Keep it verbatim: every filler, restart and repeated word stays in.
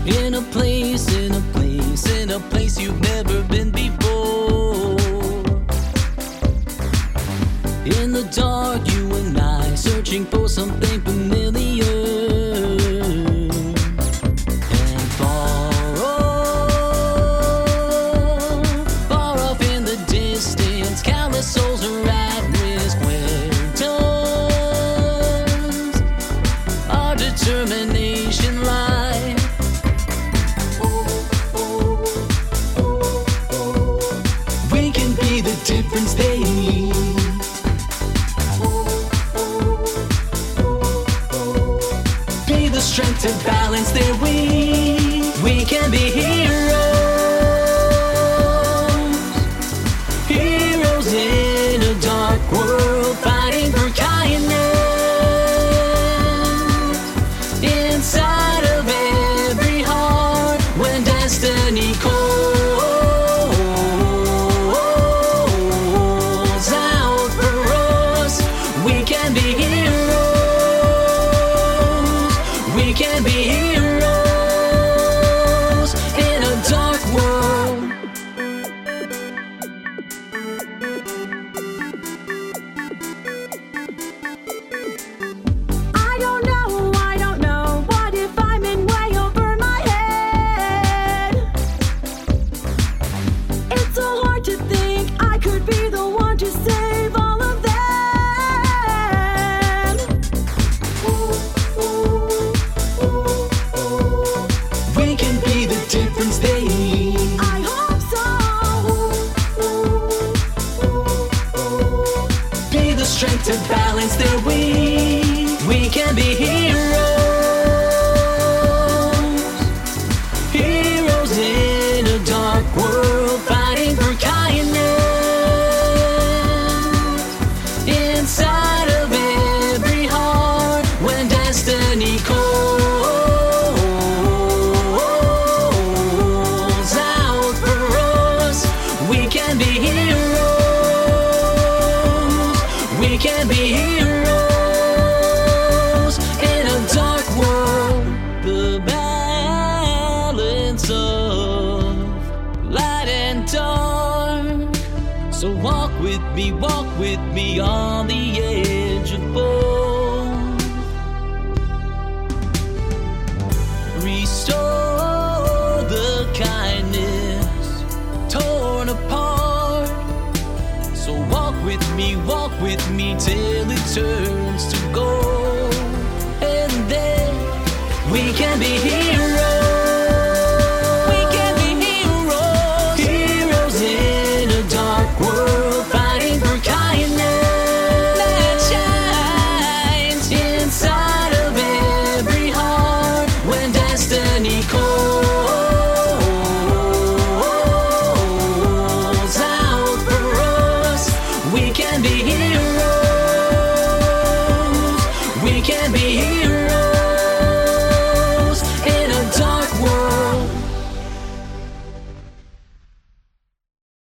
In a place, in a place, in a place you've never been before. In the dark, you and I, searching for something familiar. And far off, far off in the distance, countless souls are at risk. Where does our determination lie? We can be the difference they need. Be the strength to balance their weak. We can be heroes. Heroes in a dark world, fighting for kindness. Inside of every heart, when destiny calls out for us, we can be heroes. We can be heroes in a dark world. I don't know, I don't know. What if I'm in way over my head? It's so hard to think I could be the one to save all of them. We can be the difference they need. I hope so. Be the strength to balance their weak. We can be heroes. Heroes in a dark world, fighting for kindness. Inside of every heart, when destiny calls out for us, we can be heroes. We can be heroes in a dark world. The balance of light and dark. So walk with me, walk with me on the edge of both. Restore the kindness torn apart. So walk with me, walk with me till it turns to gold. And then we can be heroes. We can be heroes. Heroes in a dark world, fighting for kindness that shines inside of every heart, when destiny calls out for us. We can be heroes.